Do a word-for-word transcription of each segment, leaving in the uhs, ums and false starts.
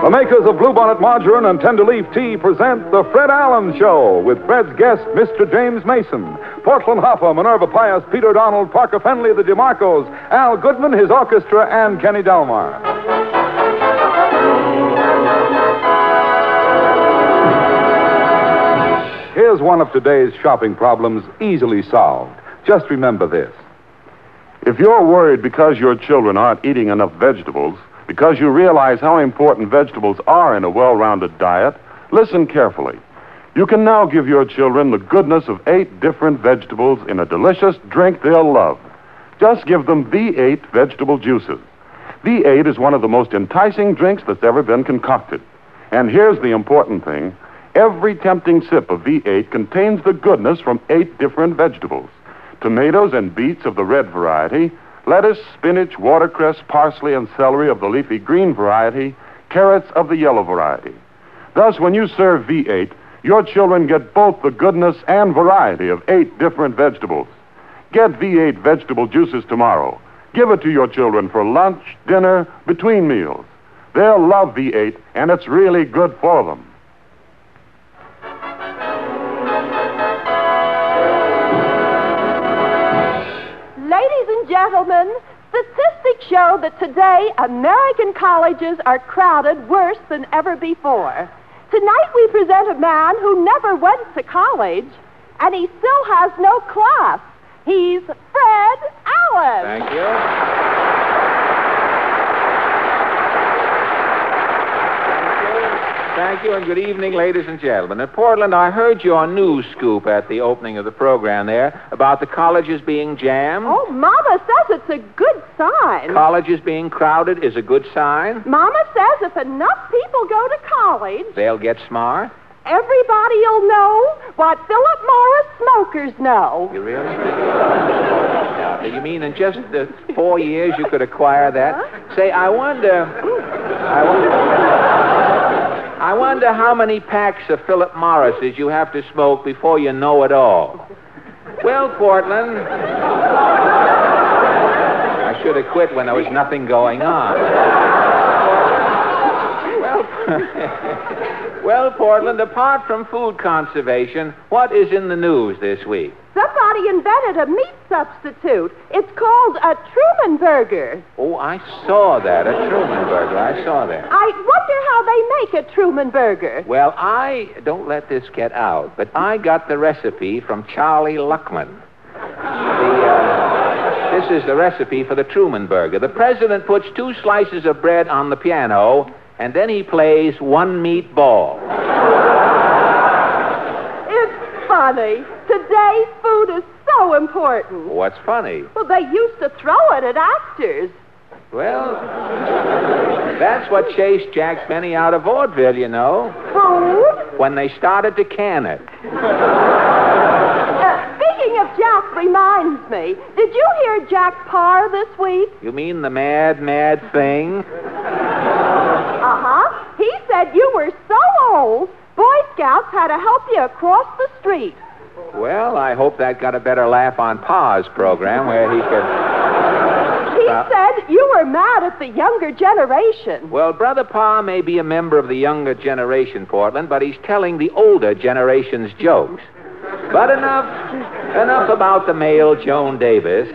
The makers of Bluebonnet Margarine and Tenderleaf Tea present The Fred Allen Show with Fred's guest, Mister James Mason, Portland Hoffa, Minerva Pius, Peter Donald, Parker Fenley, the DeMarcos, Al Goodman, his orchestra, and Kenny Delmar. Here's one of today's shopping problems easily solved. Just remember this. If you're worried because your children aren't eating enough vegetables, because you realize how important vegetables are in a well-rounded diet, listen carefully. You can now give your children the goodness of eight different vegetables in a delicious drink they'll love. Just give them V eight vegetable juices. V eight is one of the most enticing drinks that's ever been concocted. And here's the important thing. Every tempting sip of V eight contains the goodness from eight different vegetables. Tomatoes and beets of the red variety, lettuce, spinach, watercress, parsley, and celery of the leafy green variety, carrots of the yellow variety. Thus, when you serve V eight, your children get both the goodness and variety of eight different vegetables. Get V eight vegetable juices tomorrow. Give it to your children for lunch, dinner, between meals. They'll love V eight, and it's really good for them. Ladies and gentlemen, statistics show that today American colleges are crowded worse than ever before. Tonight we present a man who never went to college, and he still has no class. He's Fred Allen. Thank you. Thank you, and good evening, ladies and gentlemen. At Portland, I heard your news scoop at the opening of the program there about the colleges being jammed. Oh, Mama says it's a good sign. Colleges being crowded is a good sign. Mama says if enough people go to college, they'll get smart. Everybody'll know what Philip Morris smokers know. You really? Now, you mean in just the four years you could acquire that? Huh? Say, I wonder... I wonder... I wonder how many packs of Philip Morris's you have to smoke before you know it all. Well, Portland... I should have quit when there was nothing going on. Well... Well, Portland, apart from food conservation, what is in the news this week? Somebody invented a meat substitute. It's called a Truman Burger. Oh, I saw that, a Truman Burger. I saw that. I wonder how they make a Truman Burger. Well, I, don't let this get out, but I got the recipe from Charlie Luckman. The, uh, this is the recipe for the Truman Burger. The president puts two slices of bread on the piano, and then he plays one meatball. It's funny. Today's food is so important. What's funny? Well, they used to throw it at actors. Well, that's what chased Jack Benny out of vaudeville, you know. Food? When they started to can it. Uh, speaking of Jack reminds me, did you hear Jack Parr this week? You mean the mad, mad thing? Uh-huh. He said you were so old, Boy Scouts had to help you across the street. Well, I hope that got a better laugh on Pa's program where he could... He uh, said you were mad at the younger generation. Well, Brother Pa may be a member of the younger generation, Portland, but he's telling the older generation's jokes. But enough, enough about the male Joan Davis.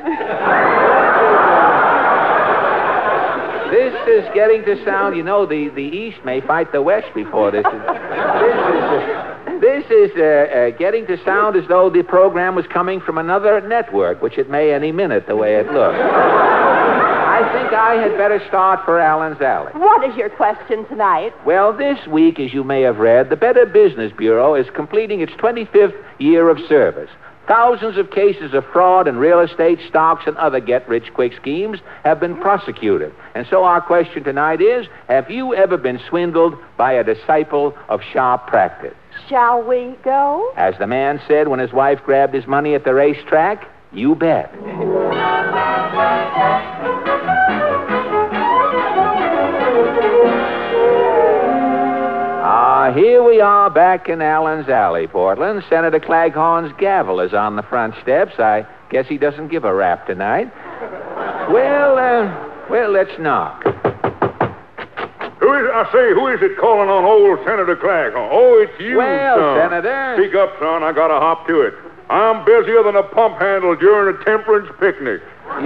This is getting to sound, you know, the, the East may fight the West before this. Is, this is, uh, this is uh, uh, getting to sound as though the program was coming from another network, which it may any minute, the way it looks. I think I had better start for Allen's Alley. What is your question tonight? Well, this week, as you may have read, the Better Business Bureau is completing its twenty-fifth year of service. Thousands of cases of fraud in real estate, stocks, and other get-rich-quick schemes have been prosecuted. And so our question tonight is, have you ever been swindled by a disciple of sharp practice? Shall we go? As the man said when his wife grabbed his money at the racetrack, you bet. Ah, here we are back in Allen's Alley, Portland. Senator Claghorn's gavel is on the front steps. I guess he doesn't give a rap tonight. Well, uh, well, let's knock. Who Who is I say, who is it calling on old Senator Claghorn? Oh, it's you, Well, son. Senator. Speak up, son. I gotta hop to it. I'm busier than a pump handle during a temperance picnic.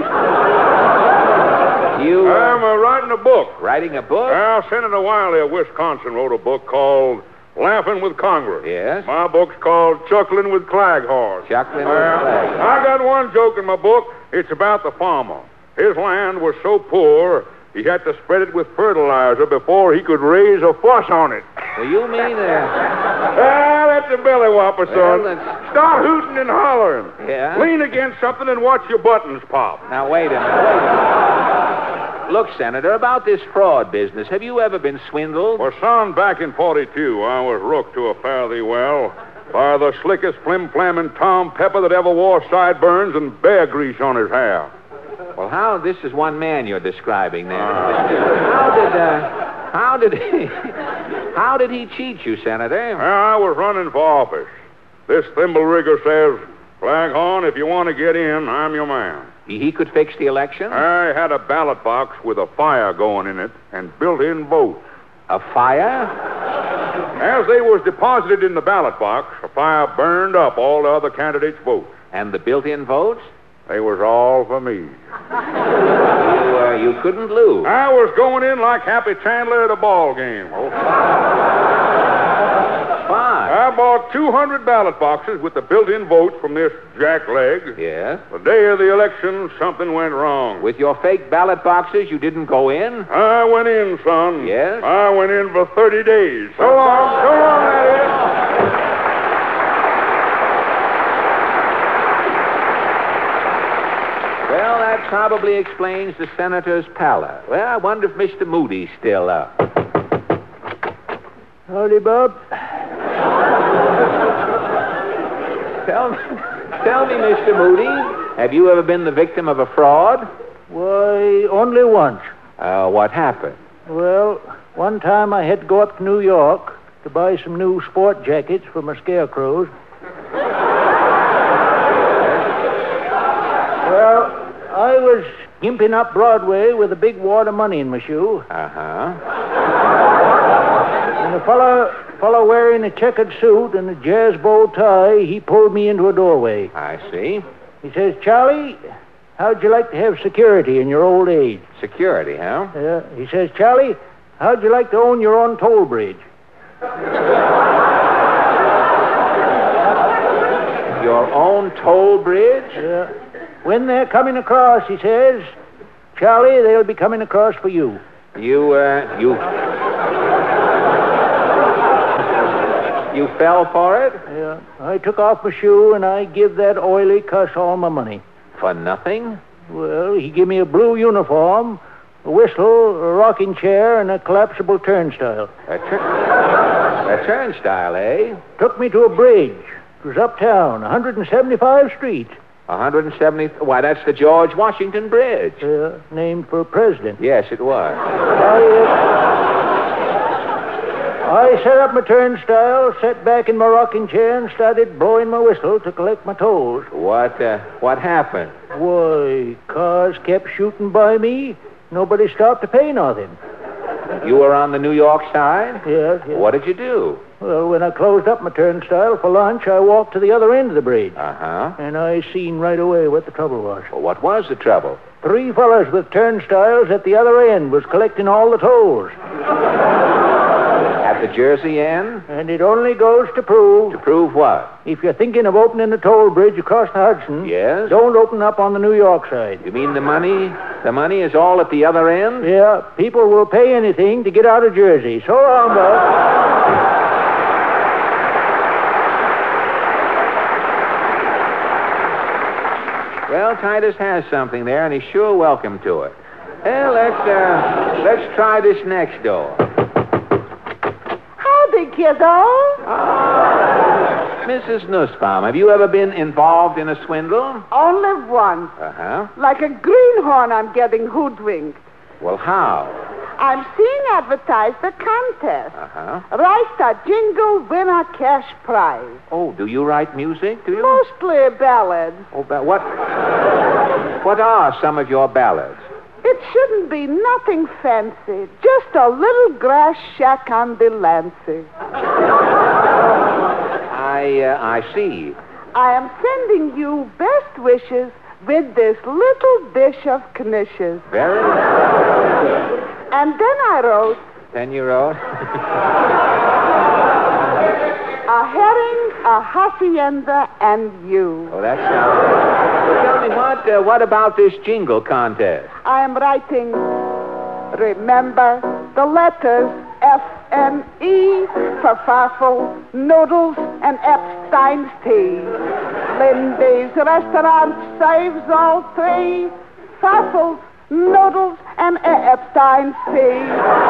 You, uh, I'm uh, writing a book. writing a book? Well, Senator Wiley of Wisconsin wrote a book called Laughing with Congress. Yes? My book's called Chuckling with Claghorn. Chuckling with Well, Claghorn. I got one joke in my book. It's about the farmer. His land was so poor, he had to spread it with fertilizer before he could raise a fuss on it. Well, you mean, uh, Ah, that's a belly whopper, Well, son. that's- Start hooting and hollering. Yeah? Lean against something and watch your buttons pop. now, wait a minute, wait a minute. Look, Senator, about this fraud business, have you ever been swindled? Well, son, back in forty-two, I was rooked to a fare thee well by the slickest flim-flamming Tom Pepper that ever wore sideburns and bear grease on his hair. Well, how, this is one man you're describing there. How did, uh, how did he, how did he cheat you, Senator? Well, I was running for office. This thimble rigger says, Claghorn, if you want to get in, I'm your man. He, he could fix the election? I had a ballot box with a fire going in it and built-in votes. A fire? As they was deposited in the ballot box, the fire burned up all the other candidates' votes. And the built-in votes? They was all for me. You, uh, you couldn't lose. I was going in like Happy Chandler at a ball game. Oh, Fine. I bought two hundred ballot boxes with the built-in votes from this jackleg. Yes? The day of the election, something went wrong. With your fake ballot boxes, you didn't go in? I went in, son. Yes? I went in for thirty days. So long. So long, that is. Well, that probably explains the senator's pallor. Well, I wonder if Mister Moody's still up. Howdy, Bob. Tell me, tell me, Mister Moody, have you ever been the victim of a fraud? Why, only once. Uh, what happened? Well, one time I had to go up to New York to buy some new sport jackets for my scarecrows. Well, I was gimping up Broadway with a big wad of money in my shoe. Uh-huh. And a fellow, fellow wearing a checkered suit and a jazz bow tie, he pulled me into a doorway. I see. He says, Charlie, how'd you like to have security in your old age? Security, huh? Yeah. He says, Charlie, how'd you like to own your own toll bridge? Your own toll bridge? Yeah. When they're coming across, he says, Charlie, they'll be coming across for you. You, uh, you... You fell for it? Yeah. I took off my shoe and I give that oily cuss all my money. For nothing? Well, he gave me a blue uniform, a whistle, a rocking chair, and a collapsible turnstile. A, tur- a turnstile, eh? Took me to a bridge. It was uptown, one hundred seventy-fifth Street. one hundred seventy... Why, that's the George Washington Bridge. Uh, named for a president. Yes, it was. I, uh, I set up my turnstile, sat back in my rocking chair, and started blowing my whistle to collect my tolls. What, uh, what happened? Why, cars kept shooting by me. Nobody stopped to pay nothing. You were on the New York side? Yes, yes. What did you do? Well, when I closed up my turnstile for lunch, I walked to the other end of the bridge. Uh-huh. And I seen right away what the trouble was. Well, what was the trouble? Three fellas with turnstiles at the other end was collecting all the tolls. At the Jersey end? And it only goes to prove... To prove what? If you're thinking of opening a toll bridge across the Hudson... Yes? Don't open up on the New York side. You mean the money? The money is all at the other end? Yeah, people will pay anything to get out of Jersey. So long, Bob. Well, Titus has something there, and he's sure welcome to it. Well, let's, uh, let's try this next door. Howdy, kiddo. Ah, Missus Nussbaum, have you ever been involved in a swindle? Only once. Uh-huh. Like a greenhorn, I'm getting hoodwinked. Well, how? I'm seeing advertised a contest. Uh-huh. Write a jingle, win a cash prize. Oh, do you write music, do you? Mostly ballads. Oh, ba- what? What are some of your ballads? It shouldn't be nothing fancy. Just a little grass shack on Delancey. I, uh, I see. I am sending you best wishes with this little dish of knishes. Very And then I wrote... Then you wrote? A herring, a hacienda, and you. Oh, that sounds... Well, tell me, what, uh, what about this jingle contest? I am writing, remember the letters F and E for Farfel, Noodles, and Epstein's tea. Lindy's restaurant saves all three. Farfel's, Noodles, and Epstein's tea.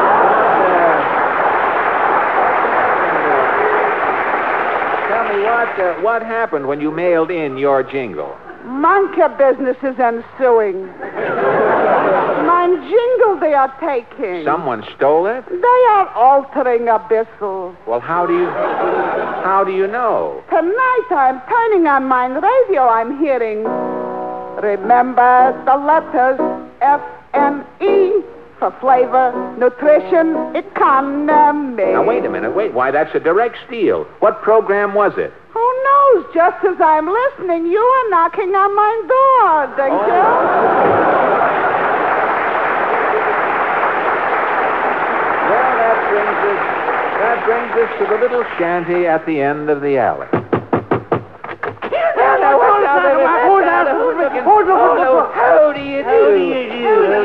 Tell me, what, uh, what happened when you mailed in your jingle? Monkey business is ensuing. Mine jingle they are taking. Someone stole it? They are altering a bissel. Well, how do you... How do you know? Tonight I'm turning on mine radio. I'm hearing... Remember the letters F and E for flavor, nutrition, economy. Now, wait a minute. Wait. Why, that's a direct steal. What program was it? Who knows? Just as I'm listening, you are knocking on my door, don't Oh. you? Well, that brings us... That brings us to the little shanty at the end of the alley. How do you do? How do you do?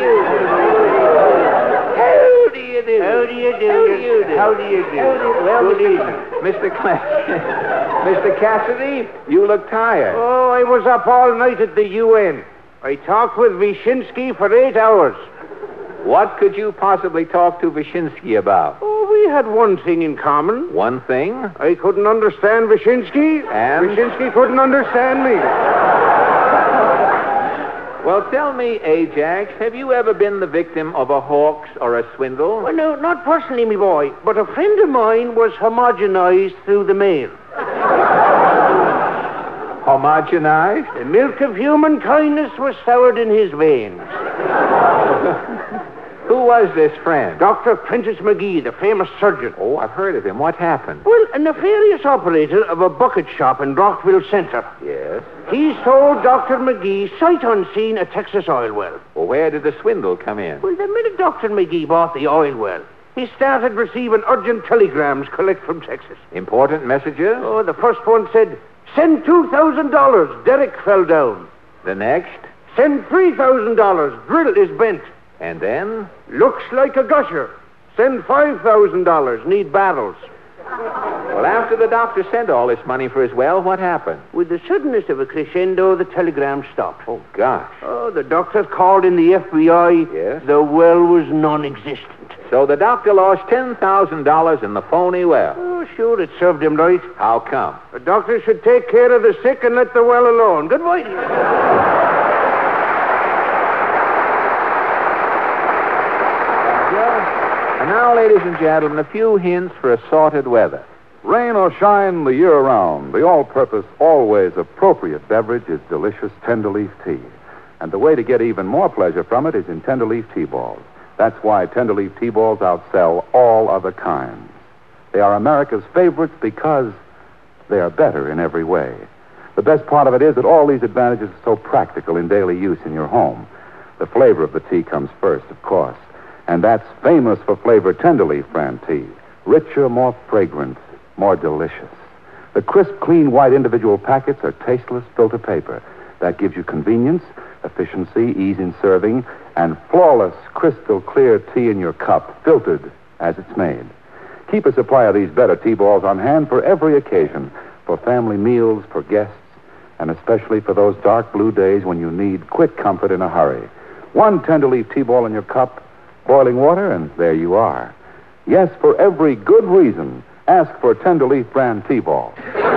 How do you do? How do you do? How do you do? How do you do? Well, Good Mister evening. Mister Cla- Mister Cassidy, you look tired. Oh, I was up all night at the U N. I talked with Wyszynski for eight hours. What could you possibly talk to Wyszynski about? Oh, we had one thing in common. One thing? I couldn't understand Wyszynski, And? Wyszynski couldn't understand me. Well, tell me, Ajax, have you ever been the victim of a hoax or a swindle? Well, no, not personally, me boy, but a friend of mine was homogenized through the mail. Homogenized? The milk of human kindness was soured in his veins. Who was this friend? Doctor Prentice McGee, the famous surgeon. Oh, I've heard of him. What happened? Well, a nefarious operator of a bucket shop in Rockville Center. Yes. He sold Doctor McGee sight unseen a Texas oil well. Well, where did the swindle come in? Well, the minute Doctor McGee bought the oil well, he started receiving urgent telegrams collect from Texas. Important messages? Oh, the first one said, send two thousand dollars, Derek fell down. The next? Send three thousand dollars, drill is bent. And then? Looks like a gusher. Send five thousand dollars, need barrels. Well, after the doctor sent all this money for his well, what happened? With the suddenness of a crescendo, the telegram stopped. Oh, gosh. Oh, the doctor called in the F B I. Yes? The well was non-existent. So the doctor lost ten thousand dollars in the phony well. Oh, sure, it served him right. How come? The doctor should take care of the sick and let the well alone. Goodbye. And now, ladies and gentlemen, a few hints for assorted weather. Rain or shine the year round, the all-purpose, always appropriate beverage is delicious Tenderleaf tea. And the way to get even more pleasure from it is in Tenderleaf tea balls. That's why Tenderleaf tea balls outsell all other kinds. They are America's favorites because they are better in every way. The best part of it is that all these advantages are so practical in daily use in your home. The flavor of the tea comes first, of course. And that's famous for flavor Tenderleaf brand tea. Richer, more fragrant, more delicious. The crisp, clean, white individual packets are tasteless filter paper. That gives you convenience, efficiency, ease in serving, and flawless, crystal clear tea in your cup, filtered as it's made. Keep a supply of these better tea balls on hand for every occasion, for family meals, for guests, and especially for those dark blue days when you need quick comfort in a hurry. One Tenderleaf tea ball in your cup, boiling water, and there you are. Yes, for every good reason, ask for Tenderleaf brand tea ball.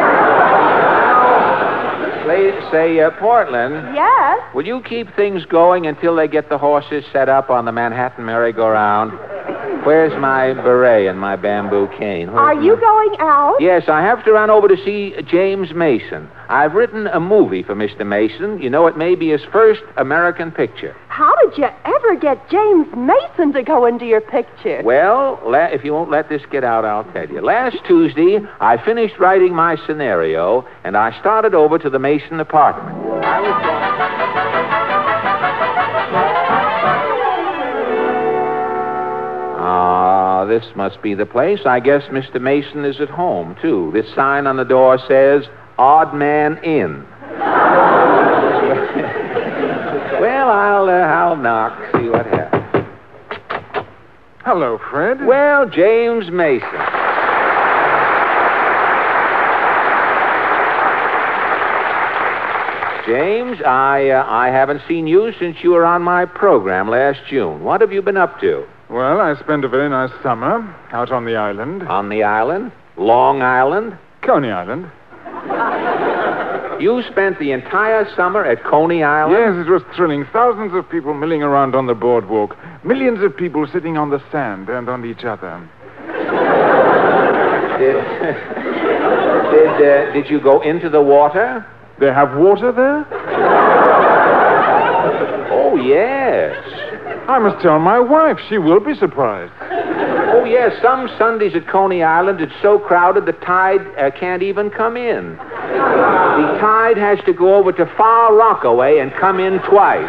Ladies, say, uh, Portland, Yes? will you keep things going until they get the horses set up on the Manhattan merry-go-round? Where's my beret and my bamboo cane? Where's Are you my- going out? Yes, I have to run over to see James Mason. I've written a movie for Mister Mason. You know, it may be his first American picture. how did you ever get James Mason to go into your picture? Well, la- if you won't let this get out, I'll tell you. Last Tuesday, I finished writing my scenario, and I started over to the Mason apartment. I was going... Ah, this must be the place. I guess Mister Mason is at home, too. This sign on the door says, Odd Man In. Well, I'll, uh, I'll knock, see what happens. Hello, Fred. Well, James Mason. James, I, uh, I haven't seen you since you were on my program last June. What have you been up to? Well, I spent a very nice summer out on the island. On the island? Long Island? Coney Island. You spent the entire summer at Coney Island? Yes, it was thrilling. Thousands of people milling around on the boardwalk. Millions of people sitting on the sand and on each other. Did, did, uh, did you go into the water? They have water there? Oh, yes. I must tell my wife. She will be surprised. Oh, yes. Some Sundays at Coney Island, it's so crowded the tide uh, can't even come in. The tide has to go over to Far Rockaway and come in twice.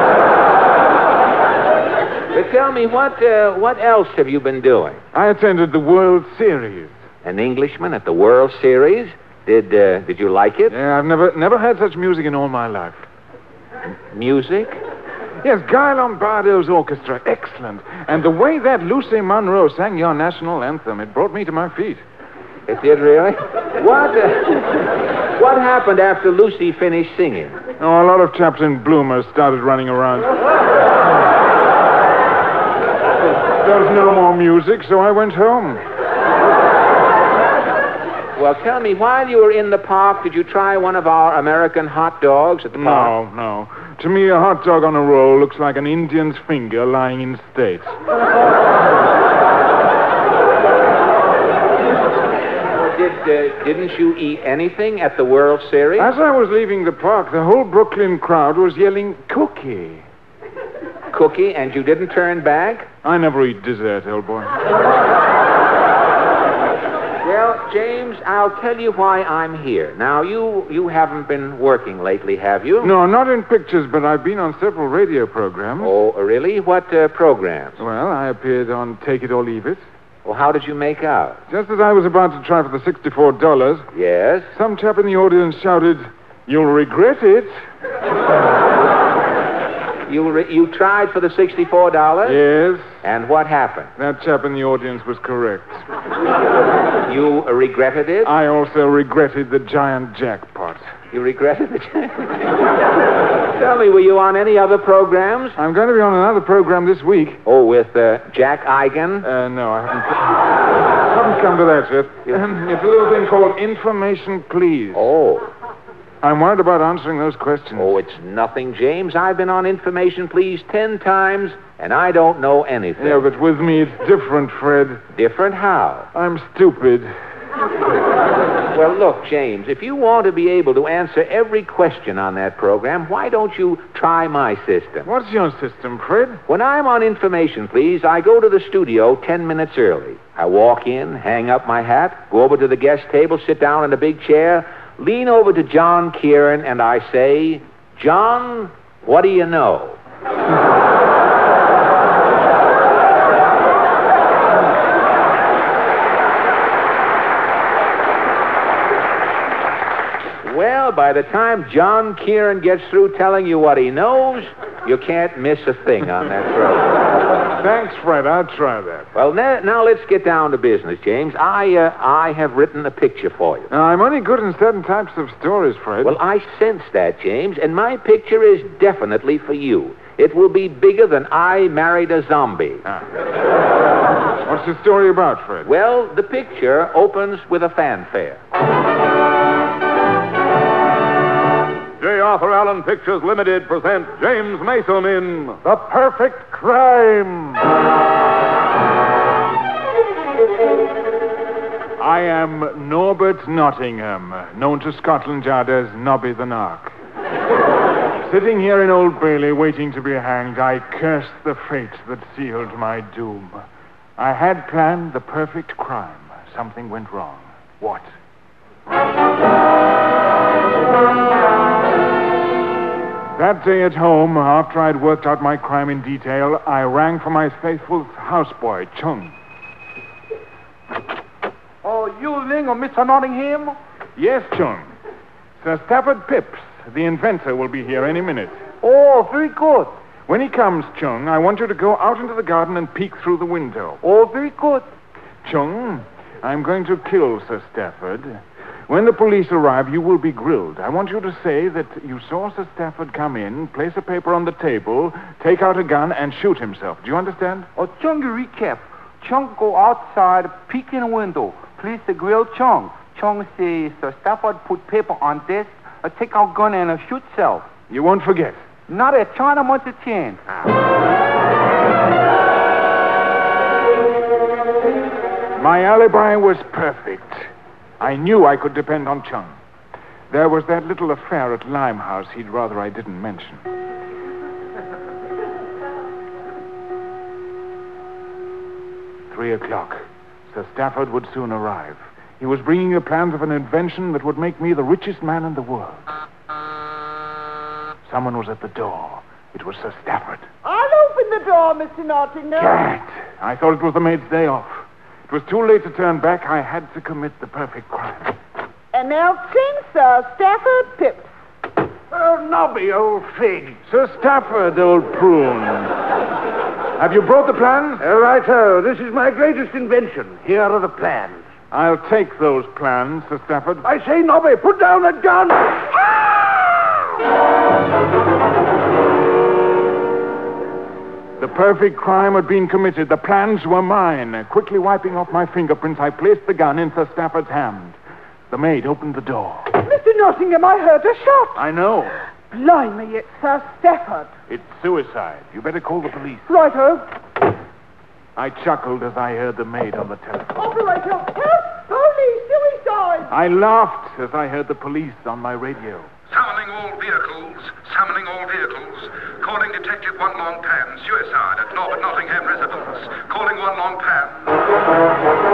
But tell me, what uh, what else have you been doing? I attended the World Series. An Englishman at the World Series? Did uh, did you like it? Yeah, I've never never had such music in all my life. Music? Yes, Guy Lombardo's orchestra. Excellent. And the way that Lucy Monroe sang your national anthem, it brought me to my feet. It did, really? What, uh, what happened after Lucy finished singing? Oh, a lot of chaps in bloomers started running around. There was no more music, so I went home. Well, tell me, while you were in the park, did you try one of our American hot dogs at the park? No, no. To me, a hot dog on a roll looks like an Indian's finger lying in state. Did, uh, didn't you eat anything at the World Series? As I was leaving the park, the whole Brooklyn crowd was yelling, Cookie. Cookie, and you didn't turn back? I never eat dessert, old boy. Well, James, I'll tell you why I'm here. Now, you you haven't been working lately, have you? No, not in pictures, but I've been on several radio programs. Oh, really? What uh, programs? Well, I appeared on Take It or Leave It. Well, how did you make out? Just as I was about to try for the sixty-four dollars, Yes? some chap in the audience shouted, You'll regret it. You re- you tried for the sixty-four dollars? Yes, And what happened? that chap in the audience was correct. You uh, regretted it? I also regretted the giant jackpot. You regretted it? Tell me, were you on any other programs? I'm going to be on another program this week. Oh, with uh, Jack Eigen? Uh, no, I haven't, haven't come to that yet. Um, it's a little thing called Information Please. Oh. I'm worried about answering those questions. Oh, it's nothing, James. I've been on Information Please ten times, and I don't know anything. Yeah, but with me it's different, Fred. Different how? I'm stupid. Well, look, James, if you want to be able to answer every question on that program, why don't you try my system? What's your system, Fred? When I'm on Information Please, I go to the studio ten minutes early. I walk in, hang up my hat, go over to the guest table, sit down in a big chair, lean over to John Kieran, and I say, John, what do you know? Well, by the time John Kieran gets through telling you what he knows, you can't miss a thing on that program. Thanks, Fred. I'll try that. Well, now, now let's get down to business, James. I uh, I have written a picture for you. Now, I'm only good in certain types of stories, Fred. Well, I sense that, James, and my picture is definitely for you. It will be bigger than I Married a Zombie. Ah. What's the story about, Fred? Well, the picture opens with a fanfare. J. Arthur Allen Pictures Limited present James Mason in The Perfect Crime. I am Norbert Nottingham, known to Scotland Yard as Nobby the Nark. Sitting here in Old Bailey waiting to be hanged, I cursed the fate that sealed my doom. I had planned the perfect crime. Something went wrong. What? That day at home, after I'd worked out my crime in detail, I rang for my faithful houseboy, Chung. Oh, you Ling or Mister Nottingham? Yes, Chung. Sir Stafford Pipps, the inventor, will be here any minute. Oh, very good. When he comes, Chung, I want you to go out into the garden and peek through the window. Oh, very good. Chung, I'm going to kill Sir Stafford. When the police arrive, you will be grilled. I want you to say that you saw Sir Stafford come in, place a paper on the table, take out a gun, and shoot himself. Do you understand? Oh, Chung, you recap. Chung go outside, peek in the window. Please the grill Chung. Chung say Sir Stafford put paper on desk, uh, take out gun and uh, shoot self. You won't forget. Not a China much a chance. My alibi was perfect. I knew I could depend on Chung. There was that little affair at Limehouse he'd rather I didn't mention. Three o'clock. Sir Stafford would soon arrive. He was bringing the plans of an invention that would make me the richest man in the world. Someone was at the door. It was Sir Stafford. I'll open the door, Mister Nottingham. Cat! I thought it was the maid's day off. It was too late to turn back. I had to commit the perfect crime. And now sing, Sir Stafford Pipps. Oh, Nobby, old fig. Sir Stafford, old prune. Have you brought the plans? All right-o. This is my greatest invention. Here are the plans. I'll take those plans, Sir Stafford. I say, Nobby, put down that gun. The perfect crime had been committed. The plans were mine. Quickly wiping off my fingerprints, I placed the gun in Sir Stafford's hand. The maid opened the door. Mister Nottingham, I heard a shot. I know. Blimey, it's Sir Stafford. It's suicide. You better call the police. Righto. I chuckled as I heard the maid on the telephone. Operator, help! Police, suicide! I laughed as I heard the police on my radio. Summoning all vehicles. Summoning all vehicles. Calling Detective One Long Pan. Suicide at Norbert Nottingham residence. Calling One Long Pan.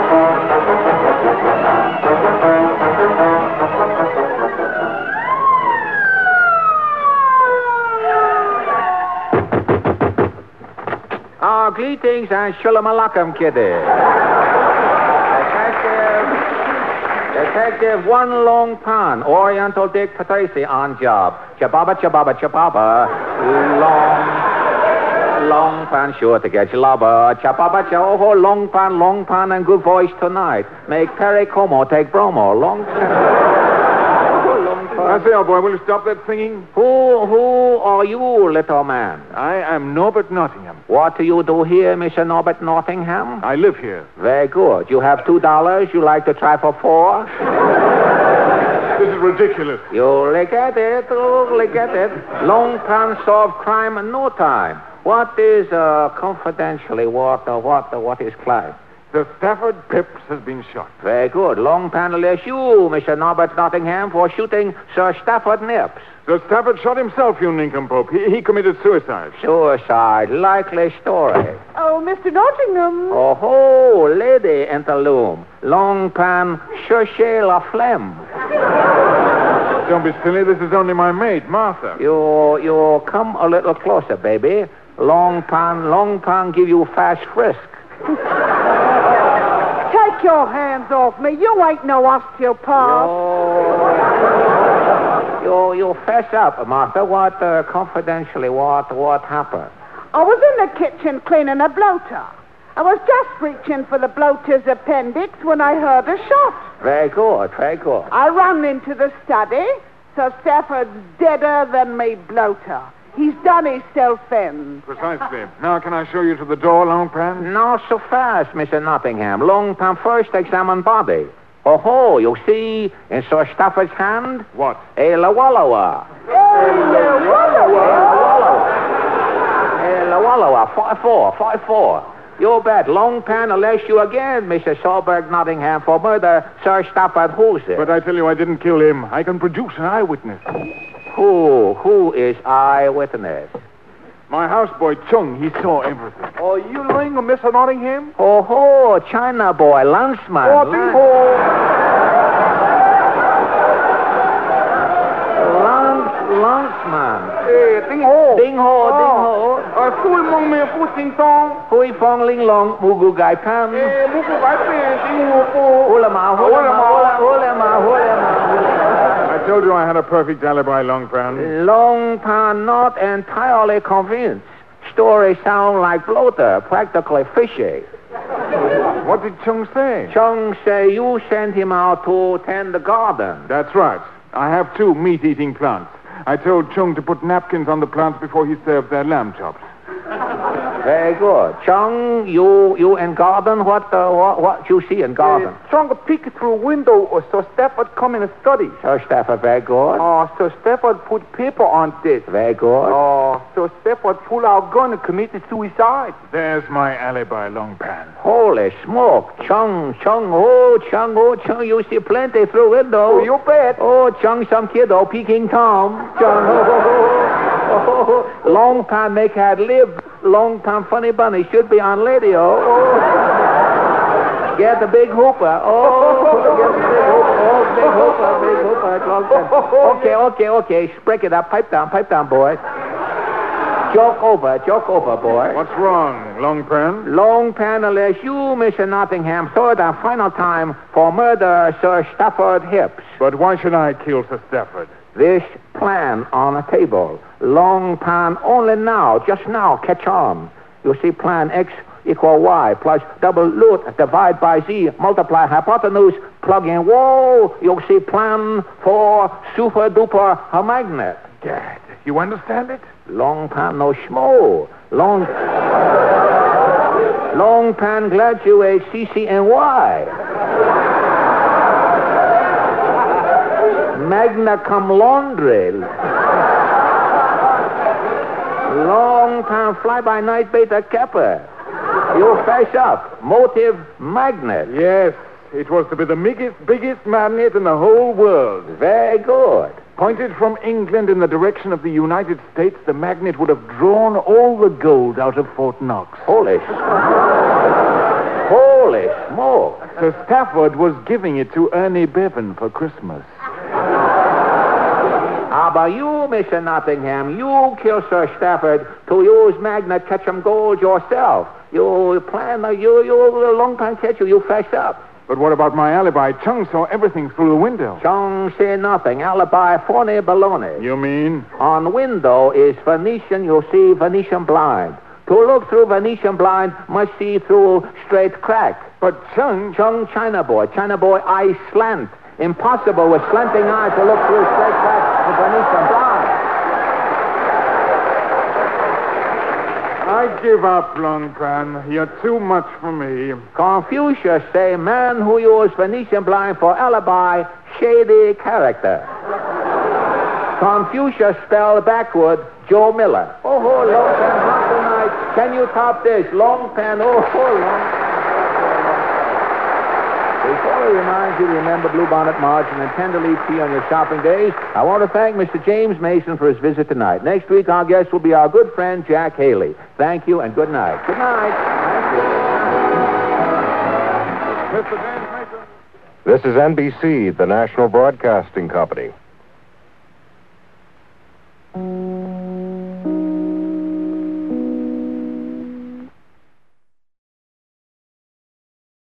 Ah, greetings and shalom alaikum, kiddy. Detective... Detective One Long Pan, Oriental Dick Patracy on job. Chababa, chababa, chababa. Long... Long Pan, sure to get you lobber. Chababa, chababa, Long Pan, Long Pan, and good voice tonight. Make Perry Como take Bromo. Long Pan... I say, old boy, will you stop that singing? Who, who are you, little man? I am Norbert Nottingham. What do you do here, Mister Norbert Nottingham? I live here. Very good. You have two dollars. You like to try for four? This is ridiculous. You look at it. You look at it. Long Pan solve crime in no time. What is, uh, confidentially, what, uh, what, uh, what is crime? Sir Stafford Pipps has been shot. Very good. Long Pan arrests you, Mister Norbert Nottingham, for shooting Sir Stafford Nips. Sir Stafford shot himself, you nincompoop. He, he committed suicide. Suicide. Likely story. Oh, Mister Nottingham. Oh, ho, lady in the loom. Long Pan cherchez la flemme. Don't be silly. This is only my maid, Martha. You, you come a little closer, baby. Long Pan, Long Pan give you fast frisk. Take your hands off me. You ain't no osteopath. You, you fess up, Martha. What, uh, confidentially, what, what happened? I was in the kitchen cleaning a bloater. I was just reaching for the bloater's appendix when I heard a shot. Very good, very good. I ran into the study. Sir Stafford's deader than me bloater. He's done himself in. Precisely. Now, can I show you to the door, Long Pan? Not so fast, Mister Nottingham. Long Pan first examine body. Oh, ho, you see in Sir Stafford's hand? What? A lawalawa. A lawalawa? A lawalawa. Five four, five four. You bet. Long Pan arrests you again, Mister Solberg Nottingham, for murder Sir Stafford Hooser. But I tell you, I didn't kill him. I can produce an eyewitness. Who, who is eyewitness? My houseboy Chung, he saw everything. Oh, you Ling or Mister Nottingham? Oh, ho, China boy, Landsman. Oh, Ding Ho. Lans, Landsman. Eh, Ding Ho. Ding Ho, Ding Ho. Uh, Fui Mong Me Fu Ting Song. Hui Fong Ling Long, Mugu Gai Pan. Eh, Mugu Bai Pen, Ding Ho Fu. Hula Ma, hula ma, hula, hula ma, hula ma. I told you I had a perfect alibi, Long Pan. Long Pan not entirely convinced. Story sound like bloater, practically fishy. What did Chung say? Chung say you sent him out to tend the garden. That's right. I have two meat-eating plants. I told Chung to put napkins on the plants before he served their lamb chops. Very good. Chung, you you in garden? What uh, what, what you see in garden? Uh, Chung peek through window or Sir Stafford come in and study. Sir Stafford, very good. Oh, Sir Stafford put paper on this. Very good. Oh, Sir Stafford pull out gun and committed suicide. There's my alibi, Long Pan. Holy smoke. Chung, Chung, oh, Chung, oh, Chung, you see plenty through window. Oh, you bet. Oh, Chung, some kiddo, Peking Tom. Chung, oh, oh, oh, Long time make had live. Long time funny bunny should be on radio. Oh. Get the big hooper. Oh, get the big hooper. Oh, big hooper, big hooper. It's long time. Okay, okay, okay. Break it up. Pipe down, pipe down, boy. Joke over, joke over, boy. What's wrong, Long Pan? Long Pan, unless you, Mister Nottingham, third and final time for murder Sir Stafford Hips. But why should I kill Sir Stafford? This plan on a table. Long Pan only now, just now, catch on. You see plan X equal Y plus double root divide by Z multiply hypotenuse plug in. Whoa, you see plan for super duper a magnet. Dad, you understand it? Long Pan no schmo. Long Long Pan graduate C C N Y. Magna cum laundry. Long time fly-by-night beta kappa. You face up. Motive magnet. Yes, it was to be the biggest, biggest magnet in the whole world. Very good. Pointed from England in the direction of the United States, the magnet would have drawn all the gold out of Fort Knox. Holy Holy smoke. Sir Stafford was giving it to Ernie Bevan for Christmas. How about you, Mister Nottingham? You kill Sir Stafford to use magnet catch 'em gold yourself. You plan, you, you, long time catch you, you fess up. But what about my alibi? Chung saw everything through the window. Chung say nothing. Alibi, phony baloney. You mean? On window is Venetian, you'll see Venetian blind. To look through Venetian blind must see through straight crack. But Chung... Chung, China boy. China boy, eye slant. Impossible with slanting eyes to look through straight crack of Venetian blind. I give up, Long Pan. You're too much for me. Confucius say man who use Venetian blind for alibi, shady character. Confucius spelled backward, Joe Miller. Oh, oh, Long Pan, hot tonight. Can you top this? Long Pan, oh, oh, Long Before we remind you to remember Bluebonnet Margarine and Tender Leaf Tea on your shopping days, I want to thank Mister James Mason for his visit tonight. Next week, our guest will be our good friend, Jack Haley. Thank you and good night. Good night. Thank you. Mister James Mason. This is N B C, the National Broadcasting Company.